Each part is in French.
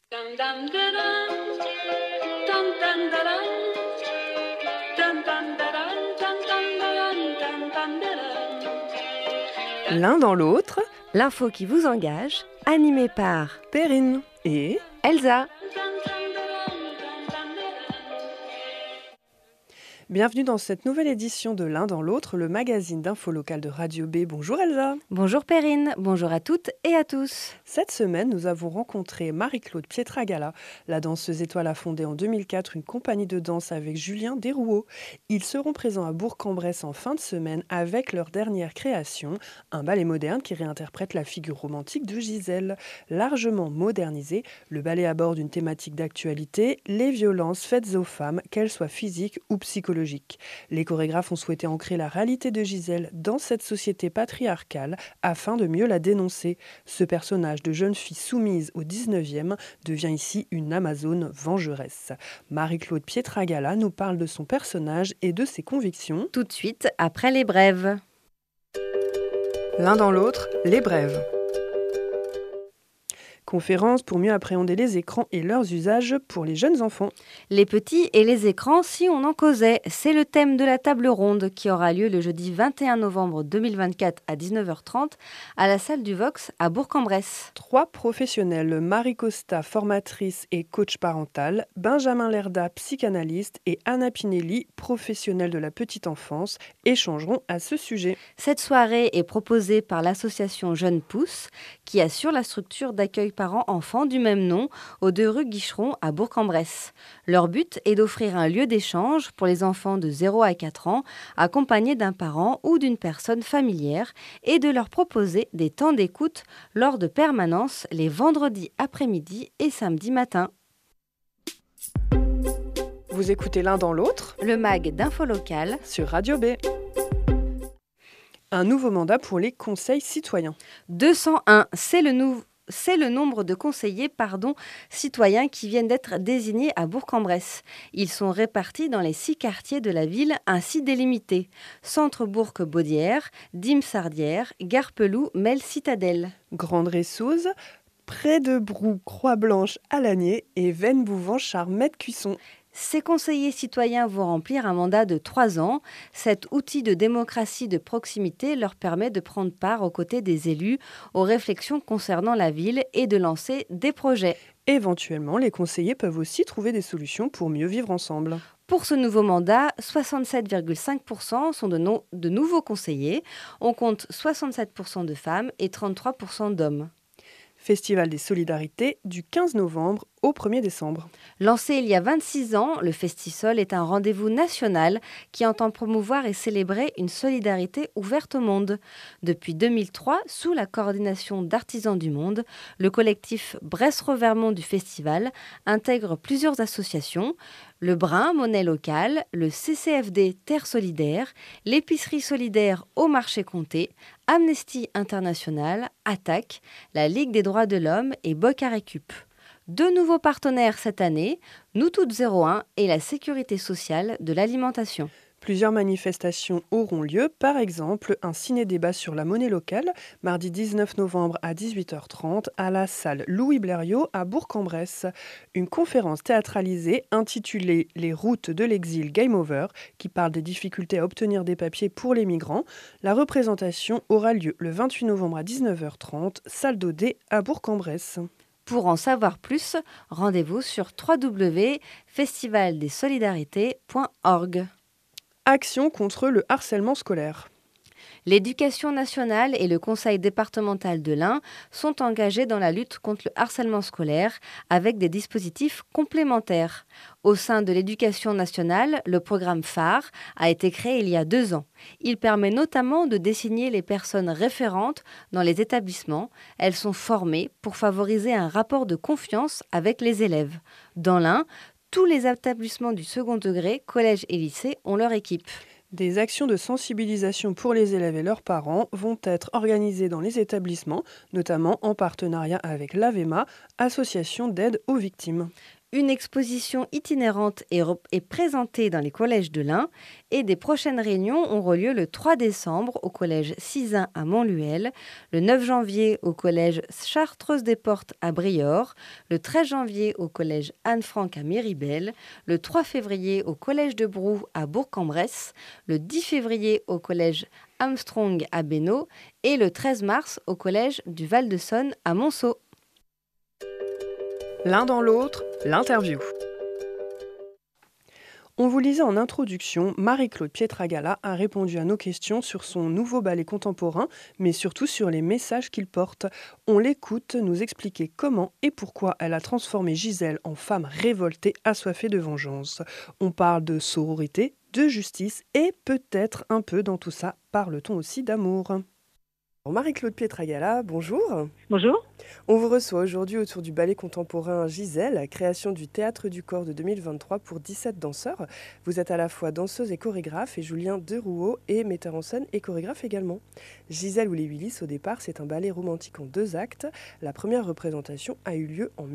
Dum dum da dum, dum dum da dum, dum dum da dum, dum dum da dum, dum dum da dum. L'un dans l'autre, L'info qui vous engage, animée par Perrine et Elsa. bienvenue dans cette nouvelle édition de L'un dans l'autre, le magazine d'info locale de Radio B. Bonjour Elsa. Bonjour Perrine, bonjour à toutes et à tous. Cette semaine, nous avons rencontré Marie-Claude Pietragala. La danseuse étoile a fondé en 2004 une compagnie de danse avec Julien Desrouault. Ils seront présents à Bourg-en-Bresse en fin de semaine avec leur dernière création, un ballet moderne qui réinterprète la figure romantique de Gisèle. Largement modernisé, le ballet aborde une thématique d'actualité, les violences faites aux femmes, qu'elles soient physiques ou psychologiques. Les chorégraphes ont souhaité ancrer la réalité de Gisèle dans cette société patriarcale afin de mieux la dénoncer. Ce personnage de jeune fille soumise au 19e devient ici une Amazone vengeresse. Marie-Claude Pietragala nous parle de son personnage et de ses convictions. Tout de suite, après les brèves. L'un dans l'autre, les brèves. Conférence pour mieux appréhender les écrans et leurs usages pour les jeunes enfants. Les petits et les écrans, si on en causait, c'est le thème de la table ronde qui aura lieu le jeudi 21 novembre 2024 à 19h30 à la salle du Vox à Bourg-en-Bresse. 3 professionnels, Marie Costa, formatrice et coach parental, Benjamin Lerda, psychanalyste et Anna Pinelli, professionnelle de la petite enfance, échangeront à ce sujet. Cette soirée est proposée par l'association Jeunes Pousses qui assure la structure d'accueil parents-enfants du même nom aux 2 rue Guicheron à Bourg-en-Bresse. Leur but est d'offrir un lieu d'échange pour les enfants de 0 à 4 ans accompagnés d'un parent ou d'une personne familière et de leur proposer des temps d'écoute lors de permanences les vendredis après-midi et samedi matin. Vous écoutez L'un dans l'autre, Le mag d'info locale sur Radio B. Un nouveau mandat pour les conseils citoyens. 201, c'est le nombre de conseillers citoyens qui viennent d'être désignés à Bourg-en-Bresse. Ils sont répartis dans les 6 quartiers de la ville ainsi délimités. Centre-Bourg-Baudière, Dîmes-Sardière, Gare-Pelou, Mel-Citadelle. Grande-Ressouze, près de Brou, Croix-Blanche, Alagné et Vennes-Bouvant-Charmette-Cuisson. Ces conseillers citoyens vont remplir un mandat de 3 ans. Cet outil de démocratie de proximité leur permet de prendre part aux côtés des élus aux réflexions concernant la ville et de lancer des projets. Éventuellement, les conseillers peuvent aussi trouver des solutions pour mieux vivre ensemble. Pour ce nouveau mandat, 67,5% sont de nouveaux conseillers. On compte 67% de femmes et 33% d'hommes. Festival des Solidarités du 15 novembre au 1er décembre. Lancé il y a 26 ans, le Festisol est un rendez-vous national qui entend promouvoir et célébrer une solidarité ouverte au monde. Depuis 2003, sous la coordination d'Artisans du Monde, le collectif Bresse-Revermont du festival intègre plusieurs associations, le Brin Monnaie Locale, le CCFD Terre Solidaire, l'Épicerie Solidaire au Marché Comté, Amnesty International, ATTAC, la Ligue des droits de l'homme et Boc à Récup. 2 nouveaux partenaires cette année, Nous Toutes 01 et la Sécurité sociale de l'alimentation. Plusieurs manifestations auront lieu, par exemple un ciné-débat sur la monnaie locale, mardi 19 novembre à 18h30 à la salle Louis Blériot à Bourg-en-Bresse. Une conférence théâtralisée intitulée « Les routes de l'exil Game Over » qui parle des difficultés à obtenir des papiers pour les migrants. La représentation aura lieu le 28 novembre à 19h30, salle d'Audet à Bourg-en-Bresse. Pour en savoir plus, rendez-vous sur www.festivaldesolidarités.org. Action contre le harcèlement scolaire. L'Éducation nationale et le Conseil départemental de l'Ain sont engagés dans la lutte contre le harcèlement scolaire avec des dispositifs complémentaires. Au sein de l'Éducation nationale, le programme phare a été créé il y a 2 ans. Il permet notamment de désigner les personnes référentes dans les établissements. Elles sont formées pour favoriser un rapport de confiance avec les élèves. Dans l'Ain, tous les établissements du second degré, collège et lycée, ont leur équipe. Des actions de sensibilisation pour les élèves et leurs parents vont être organisées dans les établissements, notamment en partenariat avec l'AVEMA, association d'aide aux victimes. Une exposition itinérante est présentée dans les collèges de l'Ain et des prochaines réunions auront lieu le 3 décembre au collège Sizun à Montluel, le 9 janvier au collège Chartreuse-des-Portes à Briord, le 13 janvier au collège Anne-Franck à Méribel, le 3 février au collège de Brou à Bourg-en-Bresse, le 10 février au collège Armstrong à Bénaud et le 13 mars au collège du Val-de-Saône à Monceau. L'un dans l'autre, l'interview. On vous lisait en introduction, Marie-Claude Pietragala a répondu à nos questions sur son nouveau ballet contemporain, mais surtout sur les messages qu'il porte. On l'écoute nous expliquer comment et pourquoi elle a transformé Gisèle en femme révoltée, assoiffée de vengeance. On parle de sororité, de justice et peut-être un peu dans tout ça, parle-t-on aussi d'amour. Marie-Claude Pietragala, bonjour. Bonjour. On vous reçoit aujourd'hui autour du ballet contemporain Gisèle, création du Théâtre du Corps de 2023 pour 17 danseurs. Vous êtes à la fois danseuse et chorégraphe et Julien Derouault est metteur en scène et chorégraphe également. Gisèle ou les Willis, au départ, c'est un ballet romantique en 2 actes. La première représentation a eu lieu en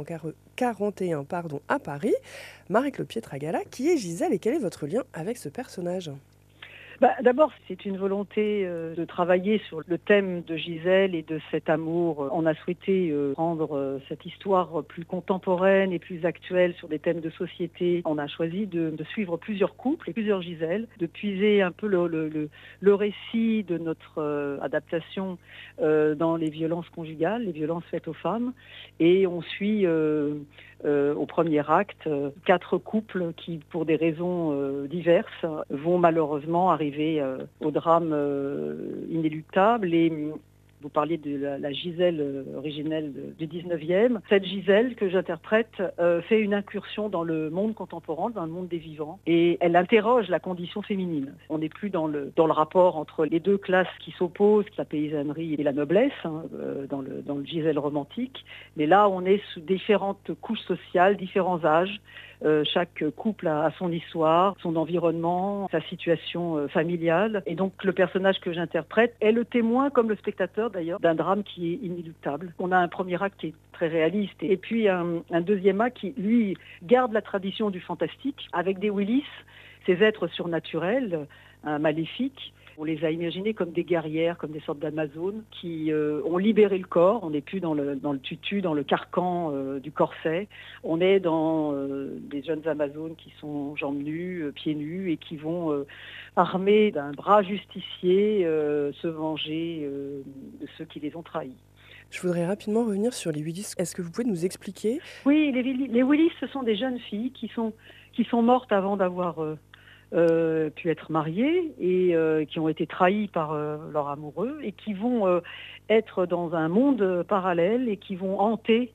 1841 à Paris. Marie-Claude Pietragala, qui est Gisèle et quel est votre lien avec ce personnage ? D'abord, c'est une volonté de travailler sur le thème de Gisèle et de cet amour. On a souhaité rendre cette histoire plus contemporaine et plus actuelle sur des thèmes de société. On a choisi de suivre plusieurs couples et plusieurs Gisèles, de puiser un peu le récit de notre adaptation dans les violences conjugales, les violences faites aux femmes. Et on suit au premier acte 4 couples qui, pour des raisons diverses, vont malheureusement arriver au drame inéluctable. Et vous parliez de la Gisèle originelle du 19e. Cette Gisèle que j'interprète fait une incursion dans le monde contemporain, dans le monde des vivants, et elle interroge la condition féminine. On n'est plus dans le rapport entre les 2 classes qui s'opposent, la paysannerie et la noblesse, dans le Gisèle romantique, mais là on est sous différentes couches sociales, différents âges. Chaque couple a son histoire, son environnement, sa situation familiale. Et donc le personnage que j'interprète est le témoin, comme le spectateur d'ailleurs, d'un drame qui est inéluctable. On a un premier acte qui est très réaliste et puis un deuxième acte qui, lui, garde la tradition du fantastique avec des Willis, ces êtres surnaturels, maléfiques. On les a imaginés comme des guerrières, comme des sortes d'Amazones qui ont libéré le corps. On n'est plus dans le tutu, dans le carcan du corset. On est dans des jeunes Amazones qui sont jambes nues, pieds nus et qui vont, armés d'un bras justicier, se venger de ceux qui les ont trahis. Je voudrais rapidement revenir sur les Willis. Est-ce que vous pouvez nous expliquer ? Oui, les Willis, ce sont des jeunes filles qui sont mortes avant d'avoir pu être mariées et qui ont été trahies par leur amoureux et qui vont être dans un monde parallèle et qui vont hanter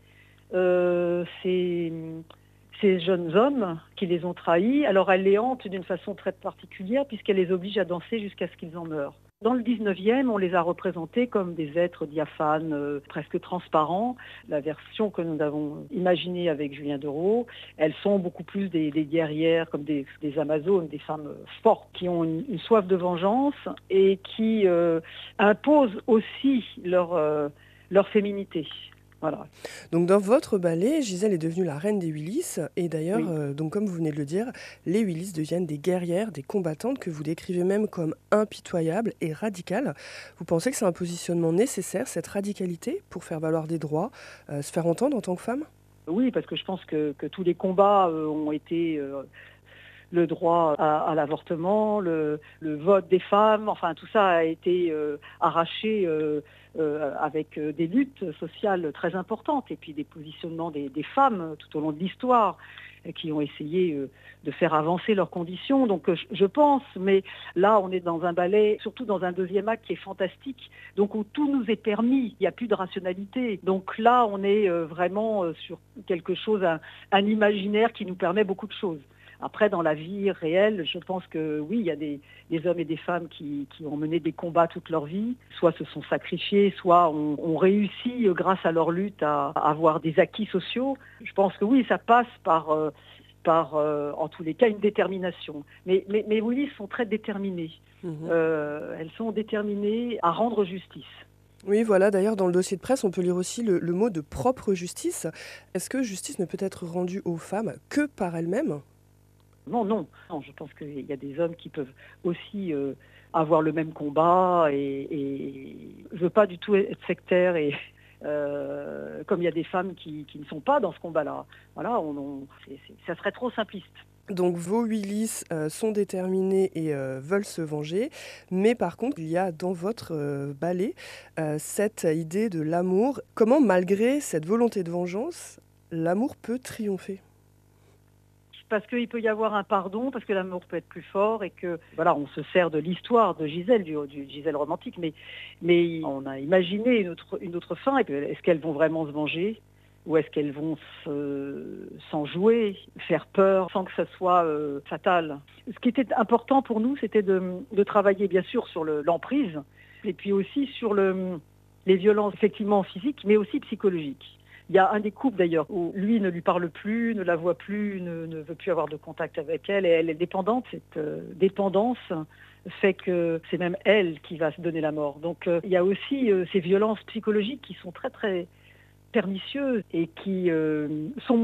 ces jeunes hommes qui les ont trahis. Alors elles les hantent d'une façon très particulière puisqu'elles les obligent à danser jusqu'à ce qu'ils en meurent. Dans le 19e, on les a représentés comme des êtres diaphanes, presque transparents. La version que nous avons imaginée avec Julien Derouault, elles sont beaucoup plus des guerrières, comme des Amazones, des femmes fortes, qui ont une soif de vengeance et qui imposent aussi leur féminité. Voilà. Donc dans votre ballet, Gisèle est devenue la reine des Willis et d'ailleurs, donc comme vous venez de le dire, les Willis deviennent des guerrières, des combattantes que vous décrivez même comme impitoyables et radicales. Vous pensez que c'est un positionnement nécessaire, cette radicalité, pour faire valoir des droits, se faire entendre en tant que femme ? Oui, parce que je pense que tous les combats ont été... le droit à l'avortement, le vote des femmes, enfin tout ça a été arraché avec des luttes sociales très importantes et puis des positionnements des femmes tout au long de l'histoire qui ont essayé de faire avancer leurs conditions. Donc je pense, mais là on est dans un ballet, surtout dans un deuxième acte qui est fantastique, donc où tout nous est permis, il n'y a plus de rationalité. Donc là on est vraiment sur quelque chose, un imaginaire qui nous permet beaucoup de choses. Après, dans la vie réelle, je pense que oui, il y a des hommes et des femmes qui ont mené des combats toute leur vie, soit se sont sacrifiés, soit ont réussi, grâce à leur lutte, à avoir des acquis sociaux. Je pense que oui, ça passe par en tous les cas, une détermination. Mais Willis sont très déterminées. Elles sont déterminées à rendre justice. Oui, voilà, d'ailleurs, dans le dossier de presse, on peut lire aussi le mot de propre justice. Est-ce que justice ne peut être rendue aux femmes que par elles-mêmes? Non, non, non, je pense qu'il y a des hommes qui peuvent aussi avoir le même combat et je veux pas du tout être sectaire et comme il y a des femmes qui ne sont pas dans ce combat-là. Voilà, ça serait trop simpliste. Donc vos Willis sont déterminés et veulent se venger, mais par contre, il y a dans votre ballet cette idée de l'amour. Comment, malgré cette volonté de vengeance, l'amour peut triompher? Parce qu'il peut y avoir un pardon, parce que l'amour peut être plus fort et que voilà, on se sert de l'histoire de Gisèle, du Gisèle romantique, mais on a imaginé une autre fin. Et est-ce qu'elles vont vraiment se venger ou est-ce qu'elles vont s'en jouer, faire peur sans que ça soit fatal? Ce qui était important pour nous, c'était de travailler bien sûr sur l'emprise et puis aussi sur les violences effectivement physiques, mais aussi psychologiques. Il y a un des couples d'ailleurs où lui ne lui parle plus, ne la voit plus, ne veut plus avoir de contact avec elle et elle est dépendante. Cette dépendance fait que c'est même elle qui va se donner la mort. Donc il y a aussi ces violences psychologiques qui sont très très pernicieuses et qui sont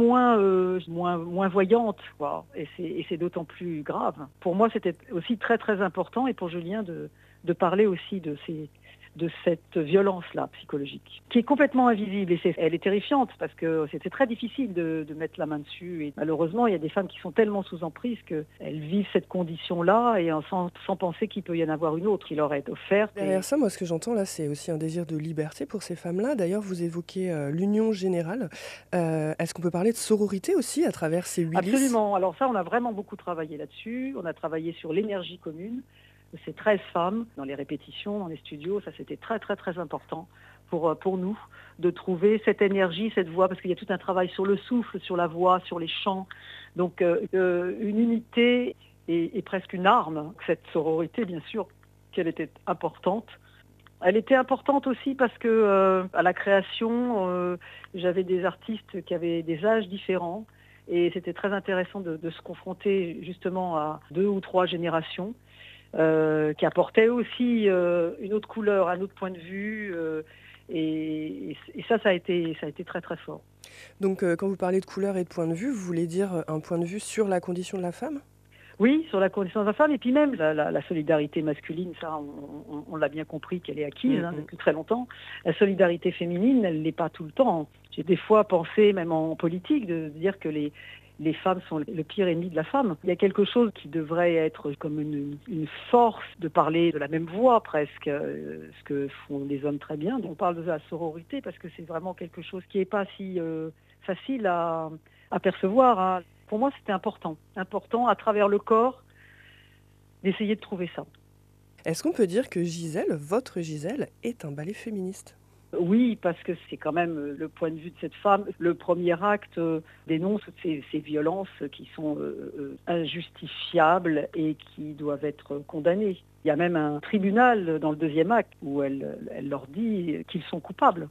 moins voyantes, quoi. Et c'est d'autant plus grave. Pour moi, c'était aussi très très important et pour Julien de parler aussi de cette violence-là psychologique, qui est complètement invisible et elle est terrifiante parce que c'était très difficile de mettre la main dessus et malheureusement il y a des femmes qui sont tellement sous emprise qu'elles vivent cette condition-là et sans penser qu'il peut y en avoir une autre qui leur est offerte. Derrière ça, moi ce que j'entends là, c'est aussi un désir de liberté pour ces femmes-là. D'ailleurs, vous évoquez l'union générale. Est-ce qu'on peut parler de sororité aussi à travers ces Willis? Absolument, alors ça on a vraiment beaucoup travaillé là-dessus, on a travaillé sur l'énergie commune. Ces 13 femmes dans les répétitions, dans les studios, ça c'était très très très important pour nous de trouver cette énergie, cette voix, parce qu'il y a tout un travail sur le souffle, sur la voix, sur les chants. Donc une unité est presque une arme. Cette sororité, bien sûr, qu'elle était importante. Elle était importante aussi parce que à la création, j'avais des artistes qui avaient des âges différents et c'était très intéressant de se confronter justement à 2 ou 3 générations. Qui apportait aussi une autre couleur, un autre point de vue, et ça a été très très fort. Donc quand vous parlez de couleur et de point de vue, vous voulez dire un point de vue sur la condition de la femme? Oui, sur la condition de la femme, et puis même la solidarité masculine, ça on l'a bien compris qu'elle est acquise depuis très longtemps. La solidarité féminine, elle l'est pas tout le temps. J'ai des fois pensé, même en politique, de dire que les femmes sont le pire ennemi de la femme. Il y a quelque chose qui devrait être comme une force de parler de la même voix presque, ce que font les hommes très bien. On parle de la sororité parce que c'est vraiment quelque chose qui n'est pas si facile à percevoir, hein. Pour moi, c'était important à travers le corps d'essayer de trouver ça. Est-ce qu'on peut dire que Gisèle, votre Gisèle, est un ballet féministe? Oui, parce que c'est quand même le point de vue de cette femme. Le premier acte dénonce ces violences qui sont injustifiables et qui doivent être condamnées. Il y a même un tribunal dans le deuxième acte où elle leur dit qu'ils sont coupables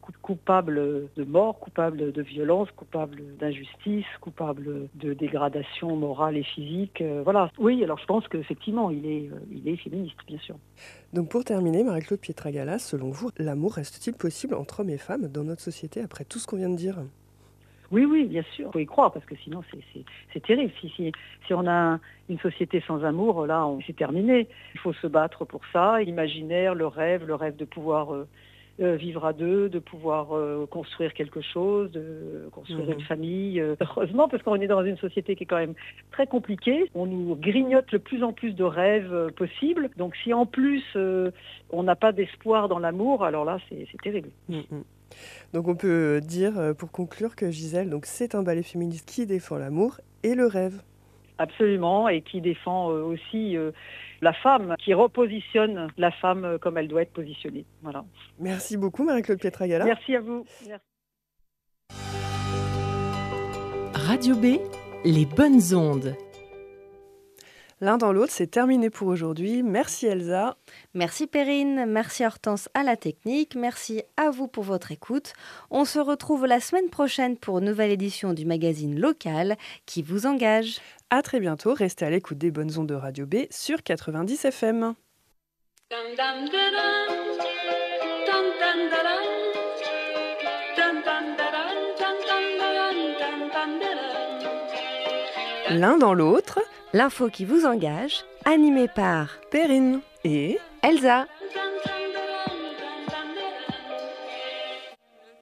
de mort, coupables de violence, coupables d'injustice, coupables de dégradation morale et physique. Voilà. Oui, alors je pense qu'effectivement, il est féministe, bien sûr. Donc pour terminer, Marie-Claude Pietragala, selon vous, l'amour reste-t-il possible entre hommes et femmes dans notre société après tout ce qu'on vient de dire? Oui, bien sûr. Il faut y croire parce que sinon c'est terrible. Si on a une société sans amour, là, c'est terminé. Il faut se battre pour ça. L'imaginaire, le rêve de pouvoir vivre à deux, de pouvoir construire quelque chose, de construire une famille. Heureusement, parce qu'on est dans une société qui est quand même très compliquée. On nous grignote de plus en plus de rêves possibles. Donc si en plus on n'a pas d'espoir dans l'amour, alors là, c'est terrible. Donc on peut dire, pour conclure, que Gisèle, donc, c'est un ballet féministe qui défend l'amour et le rêve. Absolument, et qui défend aussi la femme, qui repositionne la femme comme elle doit être positionnée. Voilà. Merci beaucoup Marie-Claude Pietragala. Merci à vous. Merci. Radio B, les bonnes ondes. L'un dans l'autre, c'est terminé pour aujourd'hui. Merci Elsa. Merci Perrine, merci Hortense à la technique, merci à vous pour votre écoute. On se retrouve la semaine prochaine pour une nouvelle édition du magazine local qui vous engage. À très bientôt, restez à l'écoute des bonnes ondes de Radio B sur 90 FM. L'un dans l'autre, L'info qui vous engage, animée par Perrine et Elsa.